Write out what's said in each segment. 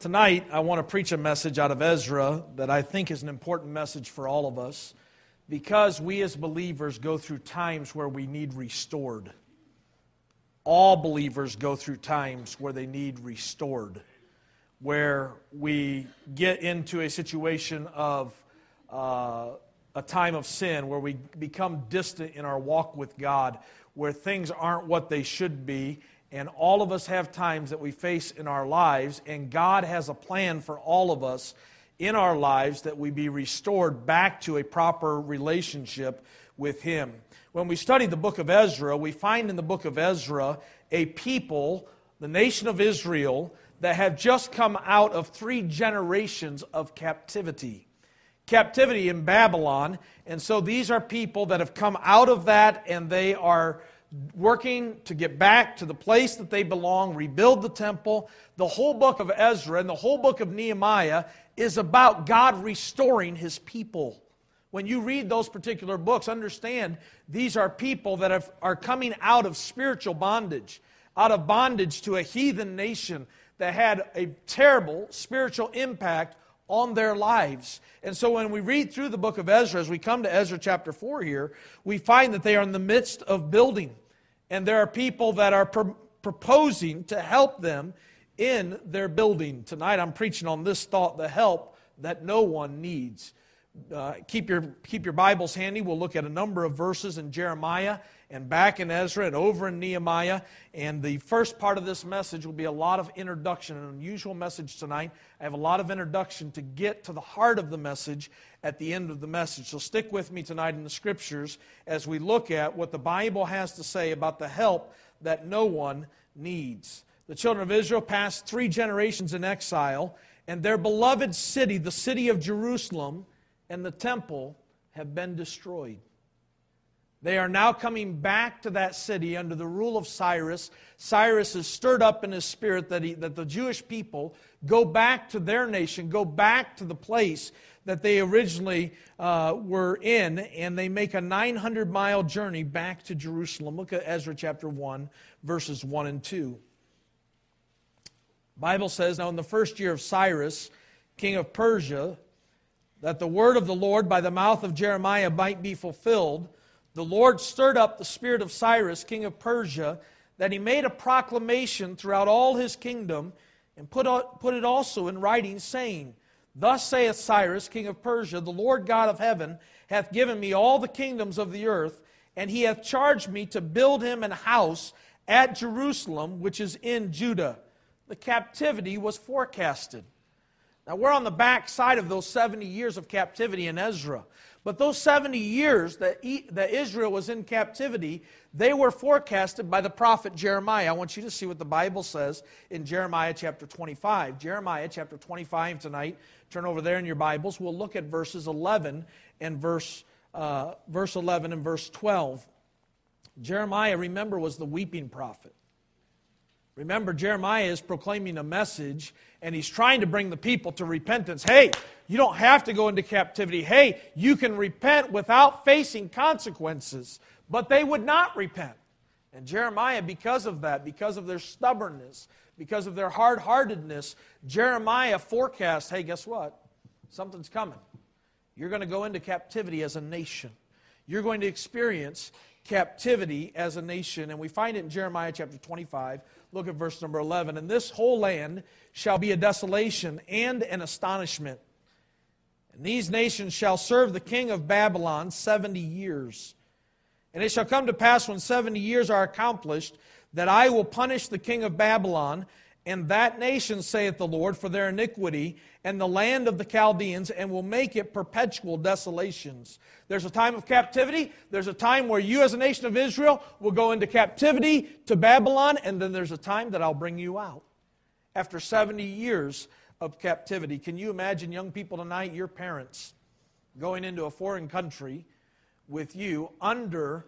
Tonight, I want to preach a message out of Ezra that I think is an important message for all of us because we as believers go through times where we need restored. All believers go through times where they need restored, where we get into a situation of a time of sin, where we become distant in our walk with God, where things aren't what they should be. And all of us have times that we face in our lives, and God has a plan for all of us in our lives that we be restored back to a proper relationship with Him. When we study the book of Ezra, we find in the book of Ezra a people, the nation of Israel, that have just come out of 3 generations of captivity. Captivity in Babylon, and so these are people that have come out of that, and they are working to get back to the place that they belong, rebuild the temple. The whole book of Ezra and the whole book of Nehemiah is about God restoring His people. When you read those particular books, understand these are people that are coming out of spiritual bondage, out of bondage to a heathen nation that had a terrible spiritual impact on their lives. And so when we read through the book of Ezra, as we come to Ezra chapter 4 here, we find that they are in the midst of building. And there are people that are proposing to help them in their building. Tonight I'm preaching on this thought, the help that no one needs. Keep your Bibles handy. We'll look at a number of verses in Jeremiah and back in Ezra and over in Nehemiah. And the first part of this message will be a lot of introduction, an unusual message tonight. I have a lot of introduction to get to the heart of the message at the end of the message. So stick with me tonight in the Scriptures as we look at what the Bible has to say about the help that no one needs. The children of Israel passed 3 generations in exile, and their beloved city, the city of Jerusalem, and the temple have been destroyed. They are now coming back to that city under the rule of Cyrus. Cyrus is stirred up in his spirit that the Jewish people go back to their nation, go back to the place that they originally were in, and they make a 900-mile journey back to Jerusalem. Look at Ezra chapter 1, verses 1 and 2. The Bible says, "Now in the first year of Cyrus, king of Persia, that the word of the Lord by the mouth of Jeremiah might be fulfilled, the Lord stirred up the spirit of Cyrus, king of Persia, that he made a proclamation throughout all his kingdom, and put it also in writing, saying, Thus saith Cyrus, king of Persia, the Lord God of heaven hath given me all the kingdoms of the earth, and he hath charged me to build him an house at Jerusalem, which is in Judah." The captivity was forecasted. Now, we're on the back side of those 70 years of captivity in Ezra. But those 70 years that Israel was in captivity, they were forecasted by the prophet Jeremiah. I want you to see what the Bible says in Jeremiah chapter 25. Jeremiah chapter 25 tonight. Turn over there in your Bibles. We'll look at verses 11 and verse 11 and verse 12. Jeremiah, remember, was the weeping prophet. Remember, Jeremiah is proclaiming a message, and he's trying to bring the people to repentance. Hey, you don't have to go into captivity. Hey, you can repent without facing consequences. But they would not repent. And Jeremiah, because of that, because of their stubbornness, because of their hard-heartedness, Jeremiah forecasts, hey, guess what? Something's coming. You're going to go into captivity as a nation. You're going to experience captivity as a nation. And we find it in Jeremiah chapter 25. Look at verse number 11. "And this whole land shall be a desolation and an astonishment. And these nations shall serve the king of Babylon 70 years. And it shall come to pass when 70 years are accomplished, that I will punish the king of Babylon and that nation, saith the Lord, for their iniquity, and the land of the Chaldeans, and will make it perpetual desolations." There's a time of captivity. There's a time where you as a nation of Israel will go into captivity to Babylon, and then there's a time that I'll bring you out. After 70 years of captivity. Can you imagine, young people tonight, your parents going into a foreign country with you under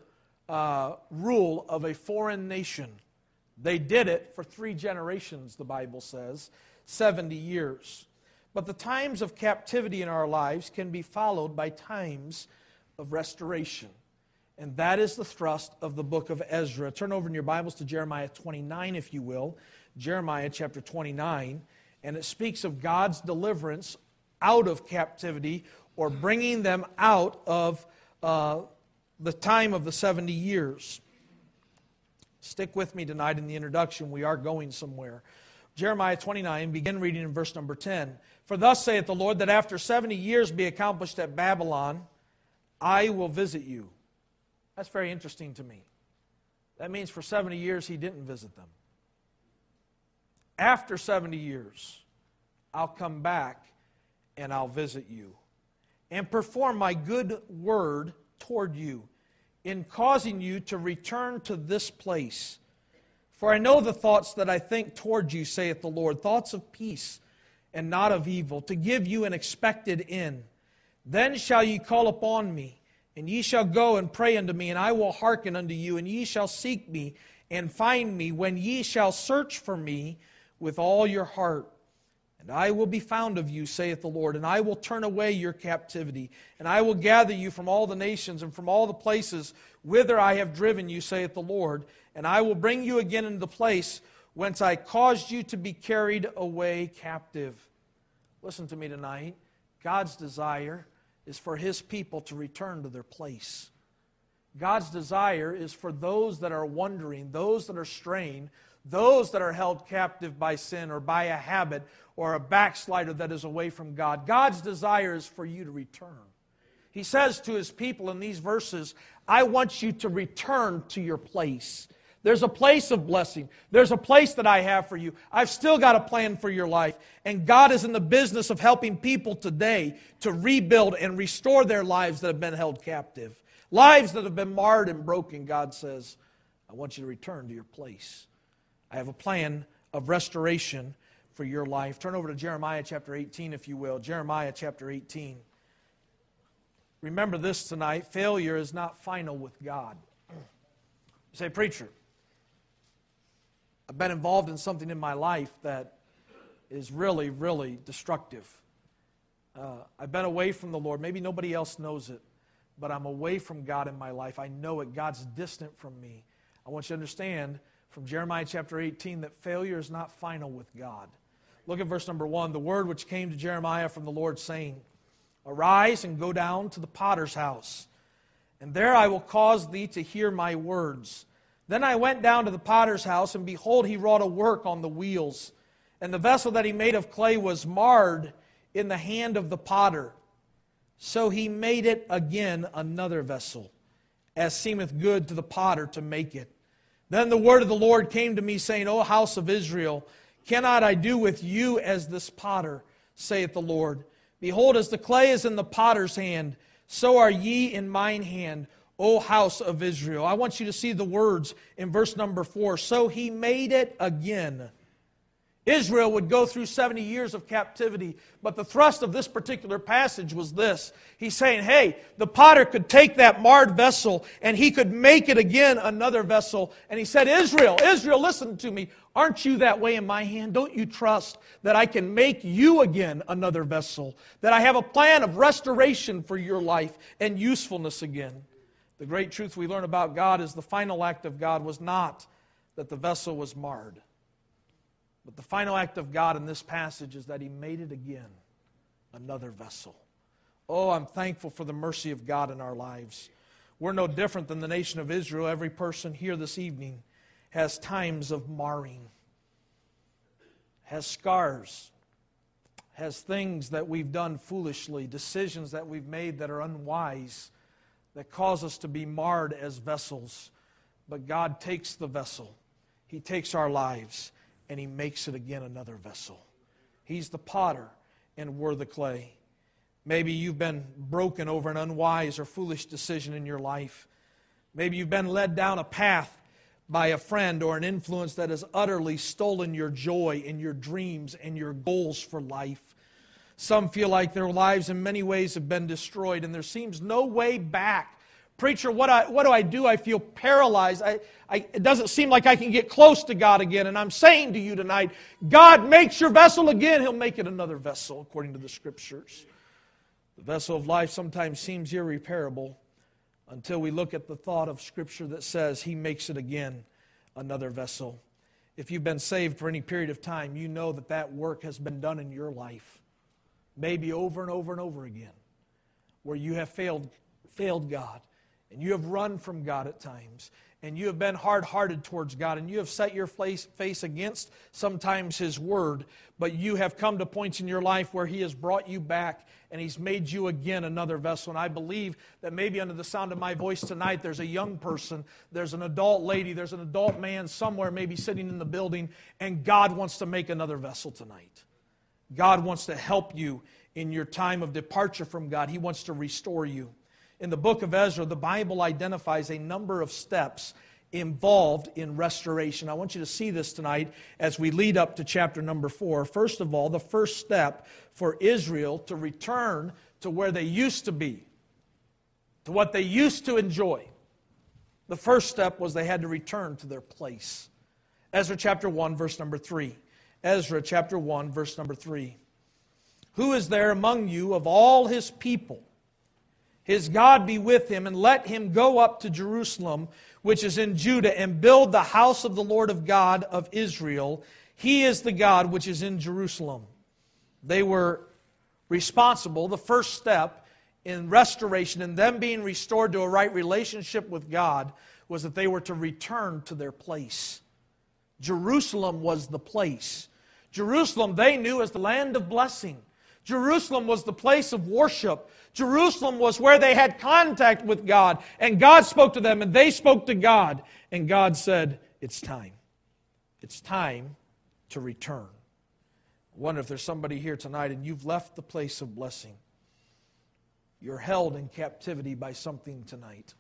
rule of a foreign nation? They did it for 3 generations, the Bible says, 70 years. But the times of captivity in our lives can be followed by times of restoration. And that is the thrust of the book of Ezra. Turn over in your Bibles to Jeremiah 29, if you will. Jeremiah chapter 29. and it speaks of God's deliverance out of captivity or bringing them out of the time of the 70 years. Stick with me tonight in the introduction. We are going somewhere. Jeremiah 29, begin reading in verse number 10. For thus saith the Lord, that after 70 years be accomplished at Babylon, I will visit you. That's very interesting to me. That means for 70 years he didn't visit them. After 70 years, I'll come back and I'll visit you and perform my good word toward you in causing you to return to this place. For I know the thoughts that I think toward you, saith the Lord, thoughts of peace and not of evil, to give you an expected end. Then shall ye call upon me, and ye shall go and pray unto me, and I will hearken unto you, and ye shall seek me and find me, when ye shall search for me with all your heart. And I will be found of you, saith the Lord, and I will turn away your captivity, and I will gather you from all the nations and from all the places whither I have driven you, saith the Lord, and I will bring you again into the place whence I caused you to be carried away captive. Listen to me tonight. God's desire is for His people to return to their place. God's desire is for those that are wandering, those that are straying, those that are held captive by sin or by a habit or a backslider that is away from God. God's desire is for you to return. He says to His people in these verses, I want you to return to your place. There's a place of blessing. There's a place that I have for you. I've still got a plan for your life. And God is in the business of helping people today to rebuild and restore their lives that have been held captive. Lives that have been marred and broken. God says, I want you to return to your place. I have a plan of restoration for your life. Turn over to Jeremiah chapter 18, if you will. Jeremiah chapter 18. Remember this tonight. Failure is not final with God. You say, preacher, I've been involved in something in my life that is really, really destructive. I've been away from the Lord. Maybe nobody else knows it, but I'm away from God in my life. I know it. God's distant from me. I want you to understand from Jeremiah chapter 18 that failure is not final with God. Look at verse number 1. The word which came to Jeremiah from the Lord, saying, Arise and go down to the potter's house, and there I will cause thee to hear my words. Then I went down to the potter's house, and behold, he wrought a work on the wheels. And the vessel that he made of clay was marred in the hand of the potter. So he made it again another vessel, as seemeth good to the potter to make it. Then the word of the Lord came to me, saying, O house of Israel, cannot I do with you as this potter, saith the Lord? Behold, as the clay is in the potter's hand, so are ye in mine hand, O house of Israel. I want you to see the words in verse number 4. So he made it again. Israel would go through 70 years of captivity, but the thrust of this particular passage was this. He's saying, hey, the potter could take that marred vessel and he could make it again another vessel. And he said, Israel, listen to me. Aren't you that way in my hand? Don't you trust that I can make you again another vessel? That I have a plan of restoration for your life and usefulness again? The great truth we learn about God is the final act of God was not that the vessel was marred. But the final act of God in this passage is that He made it again another vessel. Oh, I'm thankful for the mercy of God in our lives. We're no different than the nation of Israel. Every person here this evening has times of marring, has scars, has things that we've done foolishly, decisions that we've made that are unwise, that cause us to be marred as vessels. But God takes the vessel. He takes our lives, and He makes it again another vessel. He's the potter, and we're the clay. Maybe you've been broken over an unwise or foolish decision in your life. Maybe you've been led down a path by a friend or an influence that has utterly stolen your joy and your dreams and your goals for life. Some feel like their lives in many ways have been destroyed and there seems no way back. Preacher, what do I do? I feel paralyzed. It doesn't seem like I can get close to God again. And I'm saying to you tonight, God makes your vessel again. He'll make it another vessel, according to the Scriptures. The vessel of life sometimes seems irreparable until we look at the thought of Scripture that says He makes it again another vessel. If you've been saved for any period of time, you know that that work has been done in your life. Maybe over and over and over again. Where you have failed God. And you have run from God at times. And you have been hard-hearted towards God, and you have set your face against sometimes His Word, but you have come to points in your life where He has brought you back, and He's made you again another vessel. And I believe that maybe under the sound of my voice tonight, there's a young person, there's an adult lady, there's an adult man somewhere maybe sitting in the building, and God wants to make another vessel tonight. God wants to help you in your time of departure from God. He wants to restore you. In the book of Ezra, the Bible identifies a number of steps involved in restoration. I want you to see this tonight as we lead up to chapter number 4. First of all, the first step for Israel to return to where they used to be, to what they used to enjoy. The first step was they had to return to their place. Ezra chapter 1, verse number 3. Ezra chapter 1, verse number 3. Who is there among you of all his people? His God be with him, and let him go up to Jerusalem, which is in Judah, and build the house of the Lord of God of Israel. He is the God which is in Jerusalem. They were responsible, the first step in restoration, and them being restored to a right relationship with God, was that they were to return to their place. Jerusalem was the place. Jerusalem they knew as the land of blessing. Jerusalem was the place of worship. Jerusalem was where they had contact with God, and God spoke to them, and they spoke to God, and God said, it's time. It's time to return. I wonder if there's somebody here tonight, and you've left the place of blessing. You're held in captivity by something tonight.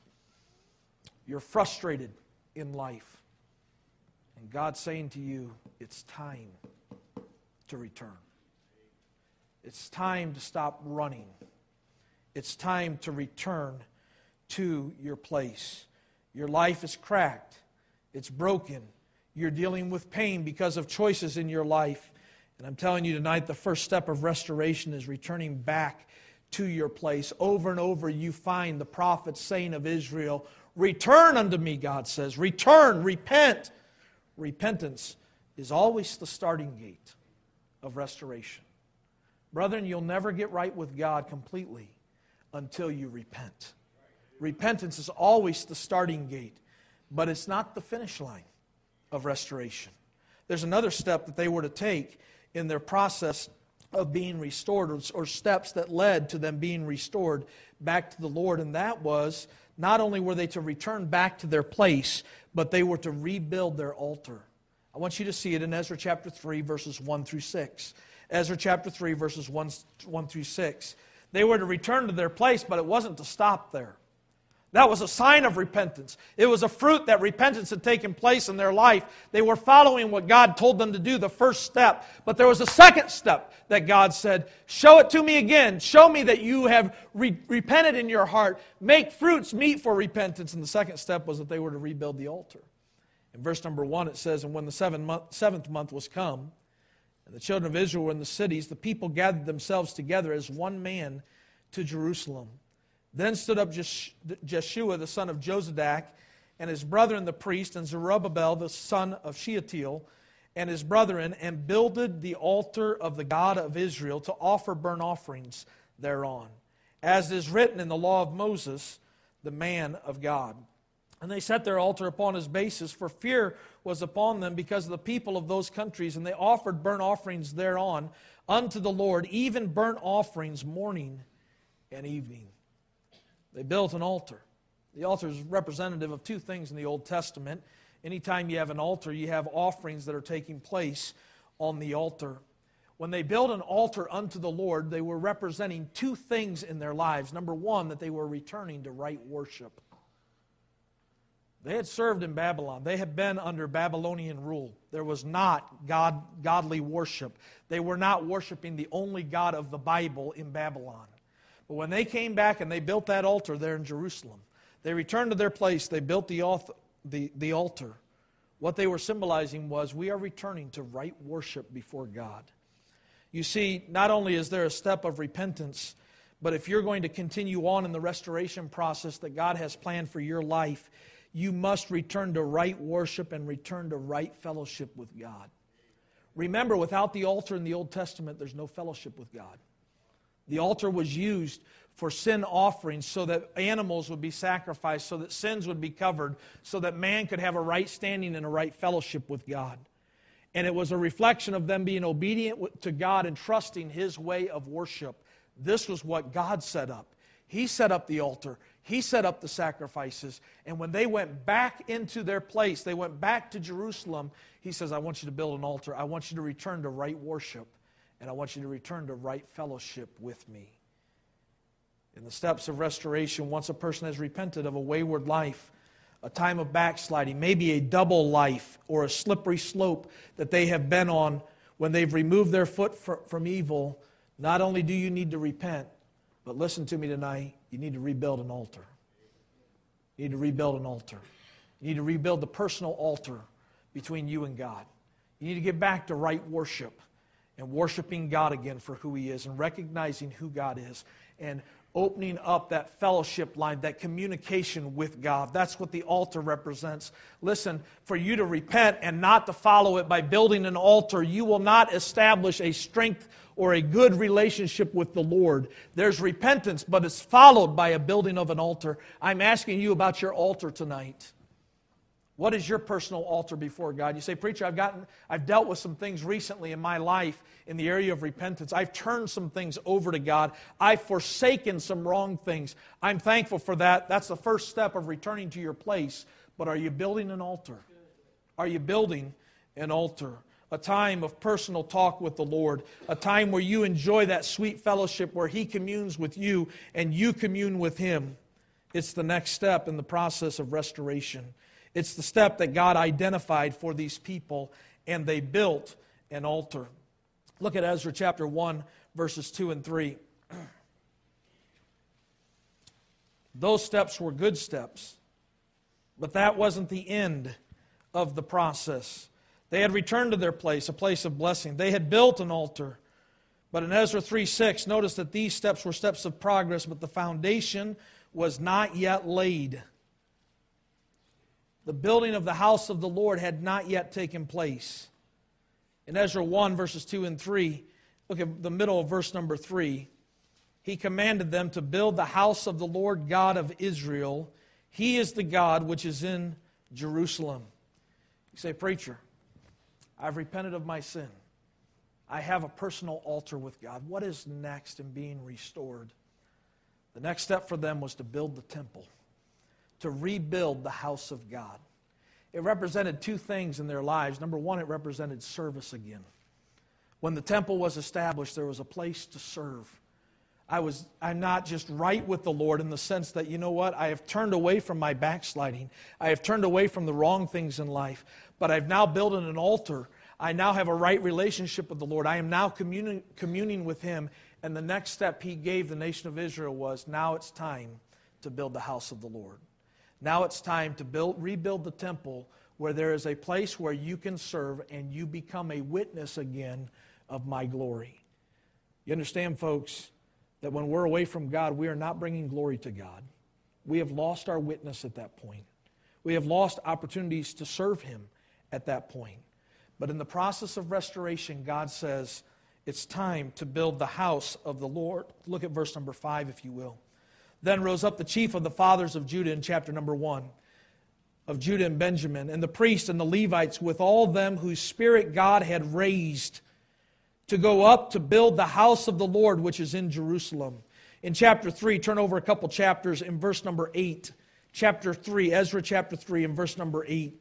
You're frustrated in life, and God's saying to you, it's time to return. It's time to stop running. It's time to return to your place. Your life is cracked. It's broken. You're dealing with pain because of choices in your life. And I'm telling you tonight, the first step of restoration is returning back to your place. Over and over you find the prophets saying of Israel, return unto me, God says. Return, repent. Repentance is always the starting gate of restoration. Brethren, you'll never get right with God completely until you repent. Repentance is always the starting gate, but it's not the finish line of restoration. There's another step that they were to take in their process of being restored, or steps that led to them being restored back to the Lord, and that was not only were they to return back to their place, but they were to rebuild their altar. I want you to see it in Ezra chapter 3, verses 1 through 6. Ezra chapter 3, verses 1 through 6. They were to return to their place, but it wasn't to stop there. That was a sign of repentance. It was a fruit that repentance had taken place in their life. They were following what God told them to do, the first step. But there was a second step that God said, show it to me again. Show me that you have repented in your heart. Make fruits meet for repentance. And the second step was that they were to rebuild the altar. In verse number 1 it says, and when the seventh month was come, and the children of Israel were in the cities, the people gathered themselves together as one man to Jerusalem. Then stood up Jeshua the son of Jozadak, and his brethren the priest, and Zerubbabel the son of Shealtiel, and his brethren, and builded the altar of the God of Israel to offer burnt offerings thereon, as is written in the law of Moses, the man of God. And they set their altar upon his basis, for fear was upon them because of the people of those countries, and they offered burnt offerings thereon unto the Lord, even burnt offerings morning and evening. They built an altar. The altar is representative of two things in the Old Testament. Anytime you have an altar, you have offerings that are taking place on the altar. When they built an altar unto the Lord, they were representing two things in their lives. Number one, that they were returning to right worship. They had served in Babylon. They had been under Babylonian rule. There was not godly worship. They were not worshiping the only God of the Bible in Babylon. But when they came back and they built that altar there in Jerusalem, they returned to their place, they built the altar. What they were symbolizing was, we are returning to right worship before God. You see, not only is there a step of repentance, but if you're going to continue on in the restoration process that God has planned for your life, you must return to right worship and return to right fellowship with God. Remember, without the altar in the Old Testament, there's no fellowship with God. The altar was used for sin offerings so that animals would be sacrificed, so that sins would be covered, so that man could have a right standing and a right fellowship with God. And it was a reflection of them being obedient to God and trusting His way of worship. This was what God set up. He set up the altar. He set up the sacrifices. And when they went back into their place, they went back to Jerusalem, He says, I want you to build an altar. I want you to return to right worship. And I want you to return to right fellowship with me. In the steps of restoration, once a person has repented of a wayward life, a time of backsliding, maybe a double life or a slippery slope that they have been on when they've removed their foot from evil, not only do you need to repent, but listen to me tonight, you need to rebuild an altar. You need to rebuild an altar. You need to rebuild the personal altar between you and God. You need to get back to right worship and worshiping God again for who He is and recognizing who God is and opening up that fellowship line, that communication with God. That's what the altar represents. Listen, for you to repent and not to follow it by building an altar, you will not establish a strength or a good relationship with the Lord. There's repentance, but it's followed by a building of an altar. I'm asking you about your altar tonight. What is your personal altar before God? You say, preacher, I've dealt with some things recently in my life in the area of repentance. I've turned some things over to God. I've forsaken some wrong things. I'm thankful for that. That's the first step of returning to your place. But are you building an altar? Are you building an altar? A time of personal talk with the Lord. A time where you enjoy that sweet fellowship where He communes with you and you commune with Him. It's the next step in the process of restoration. It's the step that God identified for these people, and they built an altar. Look at Ezra chapter 1, verses 2 and 3. Those steps were good steps, but that wasn't the end of the process. They had returned to their place, a place of blessing. They had built an altar. But in Ezra 3:6, notice that these steps were steps of progress, but the foundation was not yet laid. The building of the house of the Lord had not yet taken place. In Ezra 1, verses 2 and 3, look at the middle of verse number 3. He commanded them to build the house of the Lord God of Israel. He is the God which is in Jerusalem. You say, preacher, I've repented of my sin. I have a personal altar with God. What is next in being restored? The next step for them was to build the temple, to rebuild the house of God. It represented two things in their lives. Number one, it represented service again. When the temple was established, there was a place to serve. I'm not just right with the Lord in the sense that, you know what, I have turned away from my backsliding. I have turned away from the wrong things in life. But I've now built an altar. I now have a right relationship with the Lord. I am now communing with Him. And the next step He gave the nation of Israel was, now it's time to build the house of the Lord. Now it's time to rebuild the temple where there is a place where you can serve and you become a witness again of my glory. You understand, folks, that when we're away from God, we are not bringing glory to God. We have lost our witness at that point. We have lost opportunities to serve Him at that point. But in the process of restoration, God says, it's time to build the house of the Lord. Look at verse number 5, if you will. Then rose up the chief of the fathers of Judah in chapter number 1, of Judah and Benjamin, and the priests and the Levites with all them whose spirit God had raised to go up to build the house of the Lord which is in Jerusalem. In chapter 3, turn over a couple chapters in verse number 8. Chapter 3, Ezra chapter 3 and verse number 8.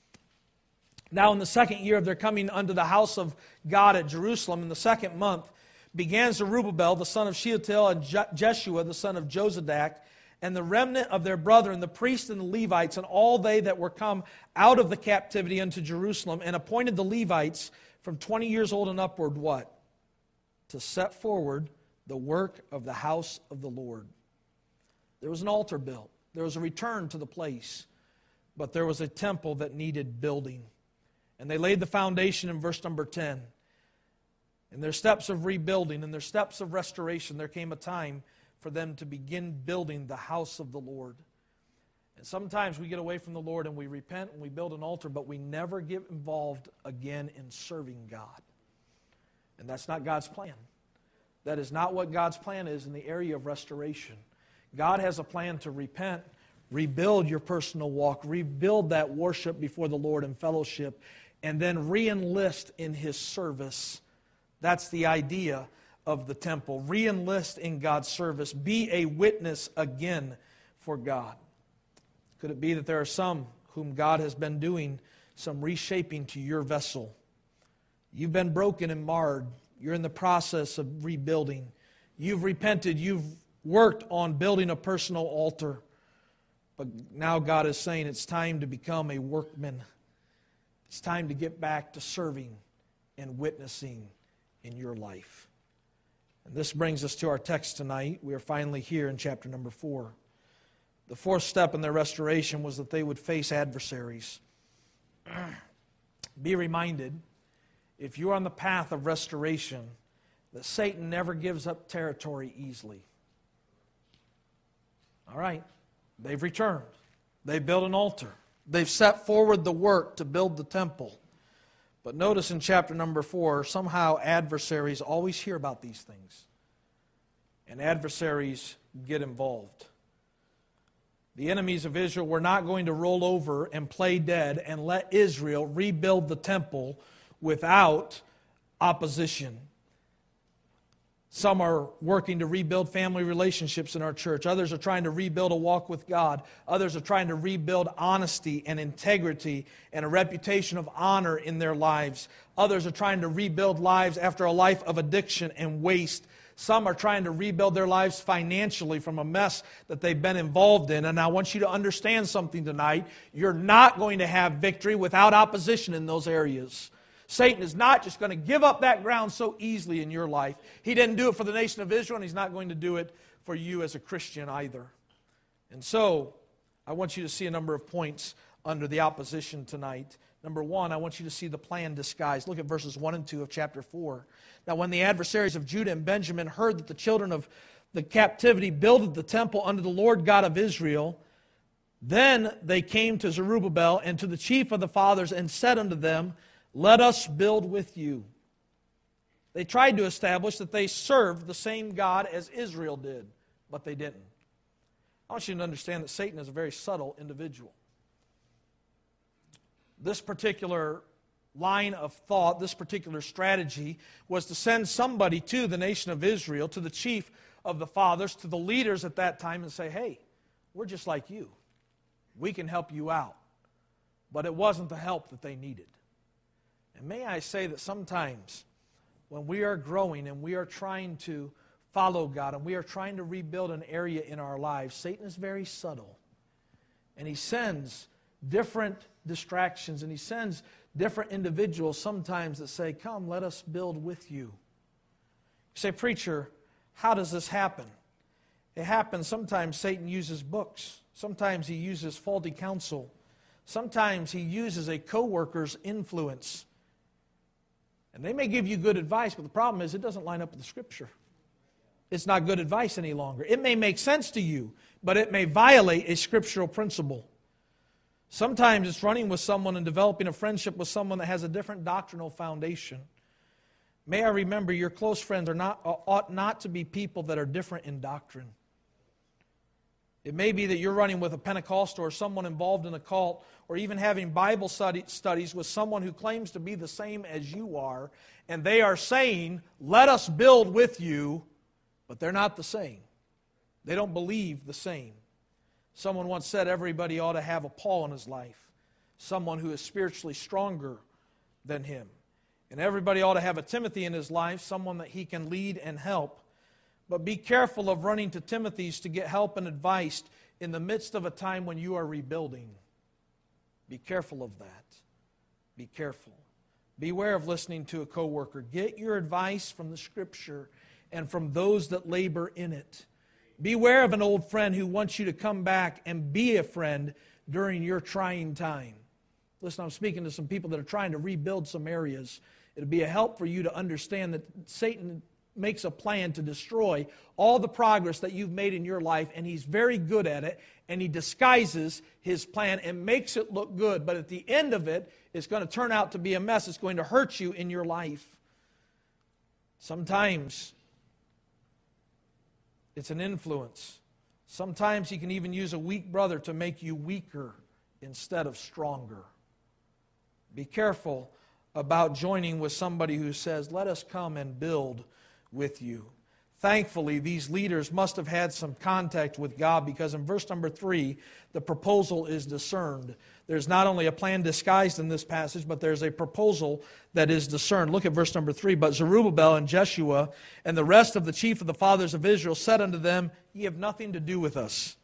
Now in the second year of their coming unto the house of God at Jerusalem, in the second month, began Zerubbabel, the son of Shealtiel, and Jeshua, the son of Jozadak, and the remnant of their brethren, the priests and the Levites, and all they that were come out of the captivity unto Jerusalem, and appointed the Levites from 20 years old and upward, what? To set forward the work of the house of the Lord. There was an altar built. There was a return to the place. But there was a temple that needed building. And they laid the foundation in verse number 10. In their steps of rebuilding, in their steps of restoration, there came a time for them to begin building the house of the Lord. And sometimes we get away from the Lord and we repent and we build an altar, but we never get involved again in serving God. And that's not God's plan. That is not what God's plan is in the area of restoration. God has a plan to repent, rebuild your personal walk, rebuild that worship before the Lord and fellowship, and then re-enlist in His service. That's the idea of the temple. Re-enlist in God's service. Be a witness again for God. Could it be that there are some whom God has been doing some reshaping to your vessel? You've been broken and marred. You're in the process of rebuilding. You've repented. You've worked on building a personal altar. But now God is saying it's time to become a workman. It's time to get back to serving and witnessing in your life. And this brings us to our text tonight. We are finally here in chapter number 4. The fourth step in their restoration was that they would face adversaries. Be reminded, if you're on the path of restoration, that Satan never gives up territory easily. All right, they've returned. They've built an altar. They've set forward the work to build the temple. But notice in chapter number 4, somehow adversaries always hear about these things. And adversaries get involved. The enemies of Israel were not going to roll over and play dead and let Israel rebuild the temple without opposition. Some are working to rebuild family relationships in our church. Others are trying to rebuild a walk with God. Others are trying to rebuild honesty and integrity and a reputation of honor in their lives. Others are trying to rebuild lives after a life of addiction and waste. Some are trying to rebuild their lives financially from a mess that they've been involved in. And I want you to understand something tonight. You're not going to have victory without opposition in those areas. Satan is not just going to give up that ground so easily in your life. He didn't do it for the nation of Israel, and He's not going to do it for you as a Christian either. And so, I want you to see a number of points under the opposition tonight. Number 1, I want you to see the plan disguised. Look at verses 1 and 2 of chapter 4. Now, when the adversaries of Judah and Benjamin heard that the children of the captivity builded the temple unto the Lord God of Israel, then they came to Zerubbabel and to the chief of the fathers and said unto them, Let us build with you. They tried to establish that they served the same God as Israel did, but they didn't. I want you to understand that Satan is a very subtle individual. This particular line of thought, this particular strategy, was to send somebody to the nation of Israel, to the chief of the fathers, to the leaders at that time, and say, hey, we're just like you. We can help you out. But it wasn't the help that they needed. And may I say that sometimes when we are growing and we are trying to follow God and we are trying to rebuild an area in our lives, Satan is very subtle. And he sends different distractions and he sends different individuals sometimes that say, come, let us build with you. You say, preacher, how does this happen? It happens sometimes Satan uses books. Sometimes he uses faulty counsel. Sometimes he uses a co-worker's influence. And they may give you good advice, but the problem is it doesn't line up with the Scripture. It's not good advice any longer. It may make sense to you, but it may violate a scriptural principle. Sometimes it's running with someone and developing a friendship with someone that has a different doctrinal foundation. May I remember, your close friends ought not to be people that are different in doctrine. It may be that you're running with a Pentecostal or someone involved in a cult, or even having Bible studies with someone who claims to be the same as you are, and they are saying, let us build with you, but they're not the same. They don't believe the same. Someone once said everybody ought to have a Paul in his life, someone who is spiritually stronger than him. And everybody ought to have a Timothy in his life, someone that he can lead and help. But be careful of running to Timothy's to get help and advice in the midst of a time when you are rebuilding. Be careful of that. Be careful. Beware of listening to a coworker. Get your advice from the Scripture and from those that labor in it. Beware of an old friend who wants you to come back and be a friend during your trying time. Listen, I'm speaking to some people that are trying to rebuild some areas. It'll be a help for you to understand that Satan makes a plan to destroy all the progress that you've made in your life, and he's very good at it, and he disguises his plan and makes it look good. But at the end of it, it's going to turn out to be a mess. It's going to hurt you in your life. Sometimes it's an influence. Sometimes he can even use a weak brother to make you weaker instead of stronger. Be careful about joining with somebody who says, let us come and build with you. Thankfully, these leaders must have had some contact with God, because in verse number 3, the proposal is discerned. There's not only a plan disguised in this passage, but there's a proposal that is discerned. Look at verse number 3. But Zerubbabel and Jeshua and the rest of the chief of the fathers of Israel said unto them, Ye have nothing to do with us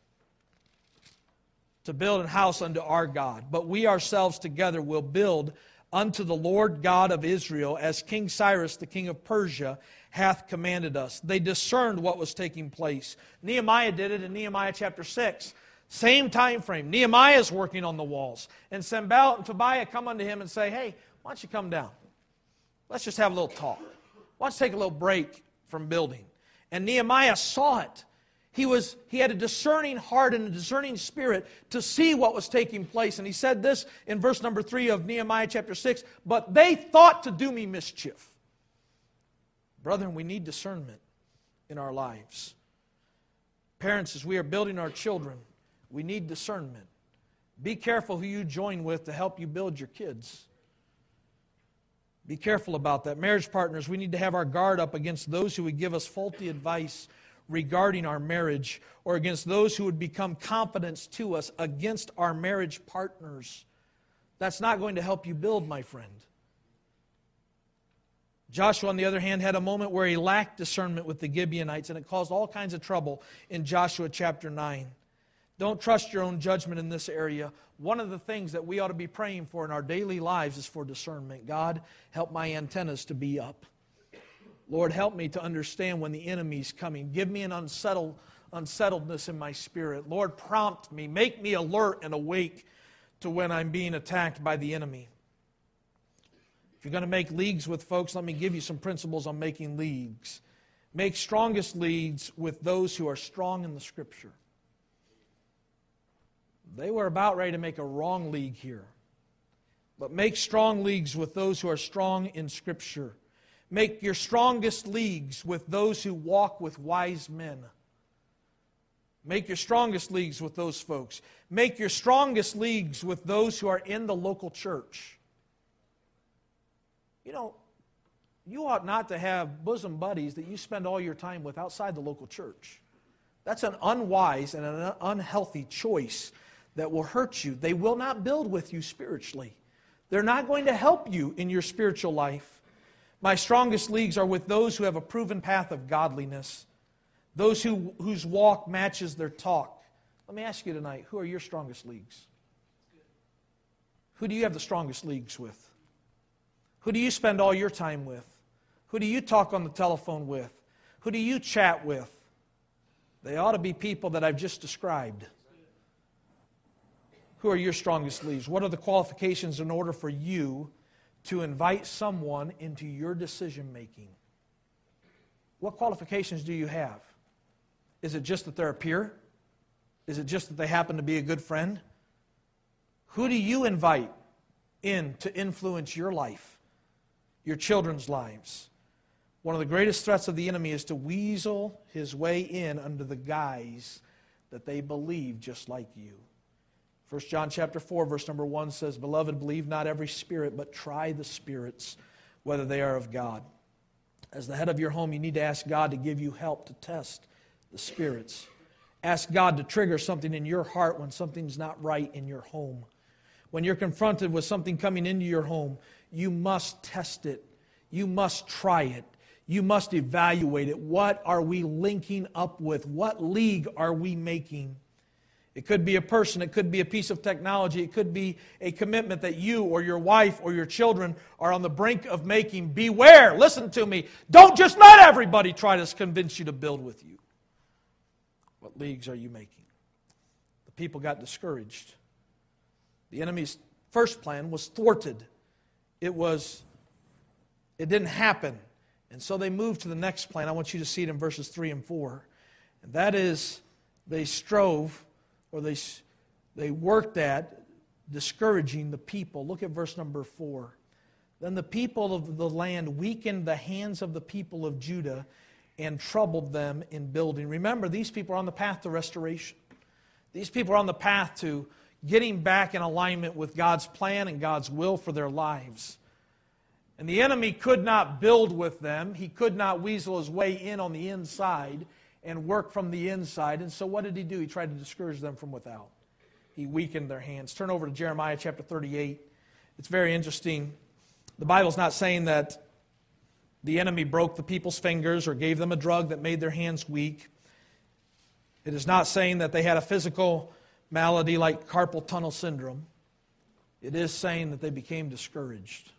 to build an house unto our God, but we ourselves together will build unto the Lord God of Israel, as King Cyrus the king of Persia hath commanded us. They discerned what was taking place. Nehemiah did it in Nehemiah chapter 6. Same time frame. Nehemiah is working on the walls. And Sanballat and Tobiah come unto him and say, hey, why don't you come down? Let's just have a little talk. Why don't you take a little break from building? And Nehemiah saw it. He had a discerning heart and a discerning spirit to see what was taking place. And he said this in verse number 3 of Nehemiah chapter 6, but they thought to do me mischief. Brethren, we need discernment in our lives. Parents, as we are building our children, we need discernment. Be careful who you join with to help you build your kids. Be careful about that. Marriage partners, we need to have our guard up against those who would give us faulty advice regarding our marriage, or against those who would become confidants to us against our marriage partners. That's not going to help you build, my friend. Joshua, on the other hand, had a moment where he lacked discernment with the Gibeonites, and it caused all kinds of trouble in Joshua chapter 9. Don't trust your own judgment in this area. One of the things that we ought to be praying for in our daily lives is for discernment. God, help my antennas to be up. Lord, help me to understand when the enemy's coming. Give me an unsettledness in my spirit. Lord, prompt me. Make me alert and awake to when I'm being attacked by the enemy. If you're going to make leagues with folks, let me give you some principles on making leagues. Make strongest leagues with those who are strong in the Scripture. They were about ready to make a wrong league here. But make strong leagues with those who are strong in Scripture. Make your strongest leagues with those who walk with wise men. Make your strongest leagues with those folks. Make your strongest leagues with those who are in the local church. You know, you ought not to have bosom buddies that you spend all your time with outside the local church. That's an unwise and an unhealthy choice that will hurt you. They will not build with you spiritually. They're not going to help you in your spiritual life. My strongest leagues are with those who have a proven path of godliness, those whose walk matches their talk. Let me ask you tonight, who are your strongest leagues? Who do you have the strongest leagues with? Who do you spend all your time with? Who do you talk on the telephone with? Who do you chat with? They ought to be people that I've just described. Who are your strongest leagues? What are the qualifications in order for you to invite someone into your decision making? What qualifications do you have? Is it just that they're a peer? Is it just that they happen to be a good friend? Who do you invite in to influence your life, your children's lives? One of the greatest threats of the enemy is to weasel his way in under the guise that they believe just like you. 1 John chapter 4, verse number 1 says, Beloved, believe not every spirit, but try the spirits, whether they are of God. As the head of your home, you need to ask God to give you help to test the spirits. Ask God to trigger something in your heart when something's not right in your home. When you're confronted with something coming into your home, you must test it. You must try it. You must evaluate it. What are we linking up with? What league are we making? It could be a person, it could be a piece of technology, it could be a commitment that you or your wife or your children are on the brink of making. Beware, listen to me. Don't just let everybody try to convince you to build with you. What leagues are you making? The people got discouraged. The enemy's first plan was thwarted. It didn't happen. And so they moved to the next plan. I want you to see it in verses 3 and 4. And that is, they strove, or they worked at discouraging the people. Look at verse number 4. Then the people of the land weakened the hands of the people of Judah and troubled them in building. Remember, these people are on the path to restoration. These people are on the path to getting back in alignment with God's plan and God's will for their lives. And the enemy could not build with them. He could not weasel his way in on the inside and work from the inside. And so what did he do? He tried to discourage them from without. He weakened their hands. Turn over to Jeremiah chapter 38. It's very interesting. The Bible's not saying that the enemy broke the people's fingers or gave them a drug that made their hands weak. It is not saying that they had a physical malady like carpal tunnel syndrome. It is saying that they became discouraged.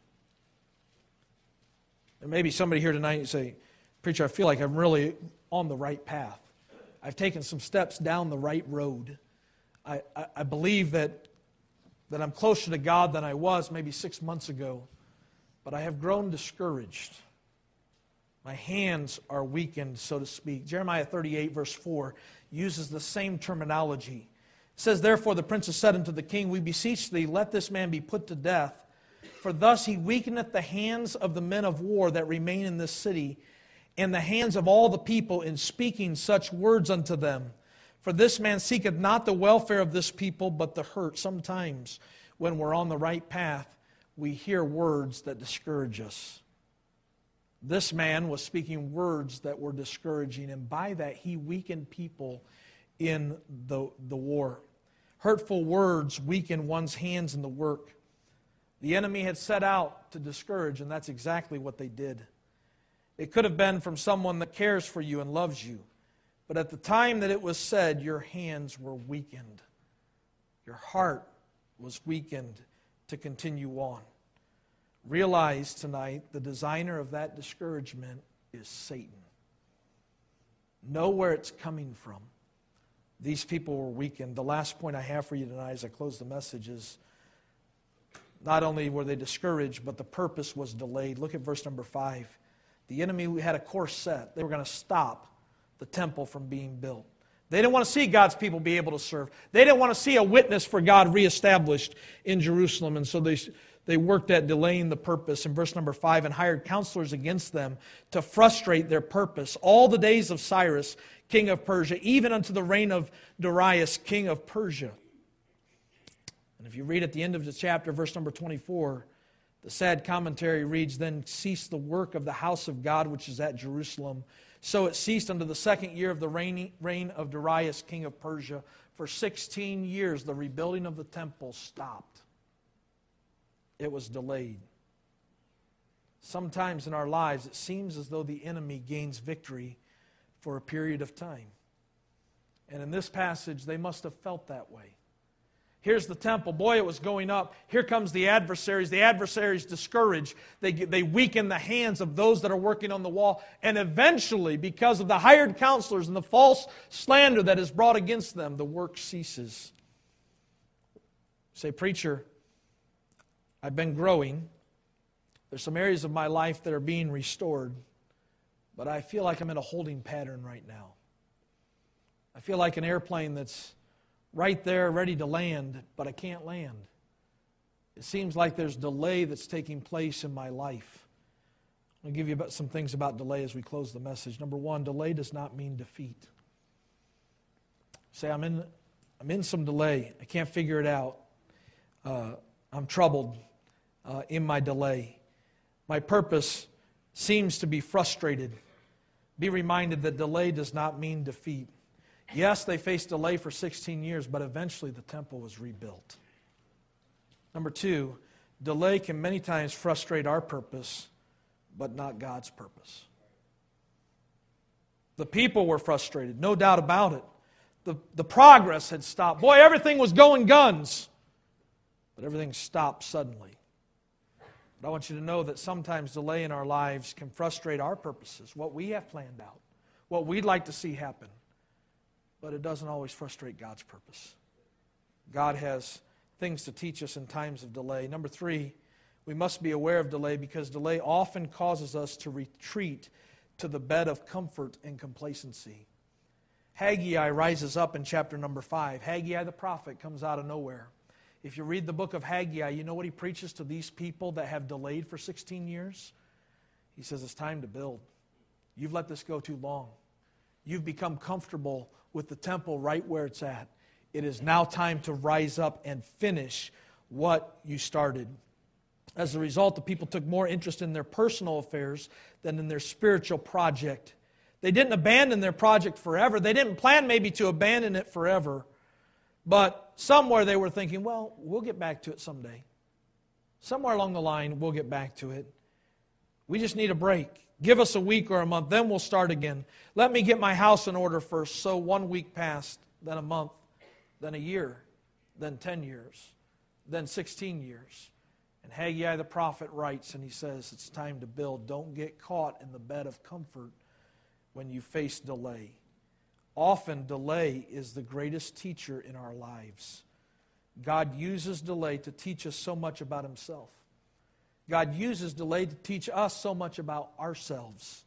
There may be somebody here tonight and say, "Preacher, I feel like I'm really on the right path. I've taken some steps down the right road. I believe that I'm closer to God than I was maybe 6 months ago, but I have grown discouraged. My hands are weakened, so to speak." Jeremiah 38, verse 4, uses the same terminology. It says, "Therefore the princes said unto the king, We beseech thee, let this man be put to death. For thus he weakeneth the hands of the men of war that remain in this city, and the hands of all the people in speaking such words unto them. For this man seeketh not the welfare of this people, but the hurt." Sometimes when we're on the right path, we hear words that discourage us. This man was speaking words that were discouraging, and by that he weakened people in the war. Hurtful words weaken one's hands in the work. The enemy had set out to discourage, and that's exactly what they did. It could have been from someone that cares for you and loves you, but at the time that it was said, your hands were weakened. Your heart was weakened to continue on. Realize tonight the designer of that discouragement is Satan. Know where it's coming from. These people were weakened. The last point I have for you tonight as I close the message is not only were they discouraged, but the purpose was delayed. Look at verse number 5. The enemy had a course set. They were going to stop the temple from being built. They didn't want to see God's people be able to serve. They didn't want to see a witness for God reestablished in Jerusalem. And so they worked at delaying the purpose. In verse number 5, and hired counselors against them to frustrate their purpose all the days of Cyrus, king of Persia, even unto the reign of Darius, king of Persia. And if you read at the end of the chapter, verse number 24, the sad commentary reads, "Then ceased the work of the house of God, which is at Jerusalem. So it ceased unto the second year of the reign of Darius, king of Persia. For 16 years the rebuilding of the temple stopped." It was delayed. Sometimes in our lives it seems as though the enemy gains victory for a period of time. And in this passage they must have felt that way. Here's the temple. Boy, it was going up. Here comes the adversaries. The adversaries discourage. They weaken the hands of those that are working on the wall. And eventually, because of the hired counselors and the false slander that is brought against them, the work ceases. Say, "Preacher, I've been growing. There's some areas of my life that are being restored, but I feel like I'm in a holding pattern right now. I feel like an airplane that's right there, ready to land, but I can't land. It seems like there's delay that's taking place in my life." I'll give you some things about delay as we close the message. Number one, delay does not mean defeat. Say, I'm in some delay. I can't figure it out. I'm troubled in my delay. My purpose seems to be frustrated. Be reminded that delay does not mean defeat. Yes, they faced delay for 16 years, but eventually the temple was rebuilt. Number two, delay can many times frustrate our purpose, but not God's purpose. The people were frustrated, no doubt about it. The progress had stopped. Boy, everything was going guns, but everything stopped suddenly. But I want you to know that sometimes delay in our lives can frustrate our purposes, what we have planned out, what we'd like to see happen. But it doesn't always frustrate God's purpose. God has things to teach us in times of delay. Number three, We must be aware of delay because delay often causes us to retreat to the bed of comfort and complacency. Haggai rises up in chapter number 5. Haggai the prophet comes out of nowhere. If you read the book of Haggai, you know what he preaches to these people that have delayed for 16 years? He says, it's time to build. You've let this go too long. You've become comfortable with the temple right where it's at. It is now time to rise up and finish what you started. As a result, the people took more interest in their personal affairs than in their spiritual project. They didn't abandon their project forever. They didn't plan maybe to abandon it forever. But somewhere they were thinking, well, we'll get back to it someday. Somewhere along the line, we'll get back to it. We just need a break. Give us a week or a month, then we'll start again. Let me get my house in order first. So 1 week passed, then a month, then a year, then 10 years, then 16 years. And Haggai the prophet writes, and he says, it's time to build. Don't get caught in the bed of comfort when you face delay. Often, delay is the greatest teacher in our lives. God uses delay to teach us so much about Himself. God uses delay to teach us so much about ourselves.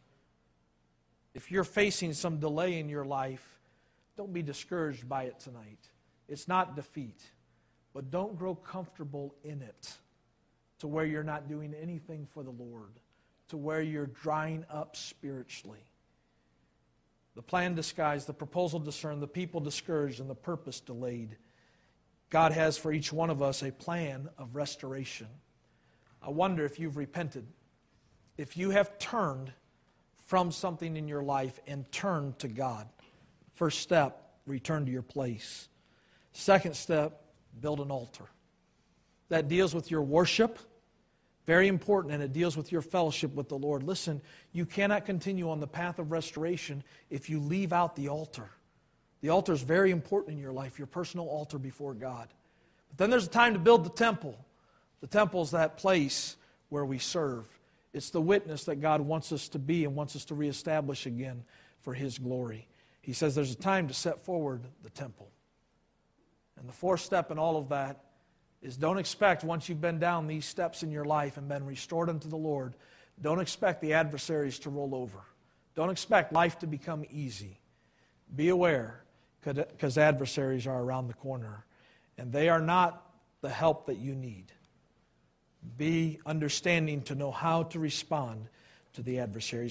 If you're facing some delay in your life, don't be discouraged by it tonight. It's not defeat, but don't grow comfortable in it to where you're not doing anything for the Lord, to where you're drying up spiritually. The plan disguised, the proposal discerned, the people discouraged, and the purpose delayed. God has for each one of us a plan of restoration. I wonder if you've repented, if you have turned from something in your life and turned to God. First step, return to your place. Second step, build an altar. That deals with your worship, very important, and it deals with your fellowship with the Lord. Listen, you cannot continue on the path of restoration if you leave out the altar. The altar is very important in your life, your personal altar before God. But then there's a time to build the temple. The temple is that place where we serve. It's the witness that God wants us to be and wants us to reestablish again for His glory. He says there's a time to set forward the temple. And the fourth step in all of that is don't expect, once you've been down these steps in your life and been restored unto the Lord, don't expect the adversaries to roll over. Don't expect life to become easy. Be aware, because adversaries are around the corner, and they are not the help that you need. Be understanding to know how to respond to the adversaries.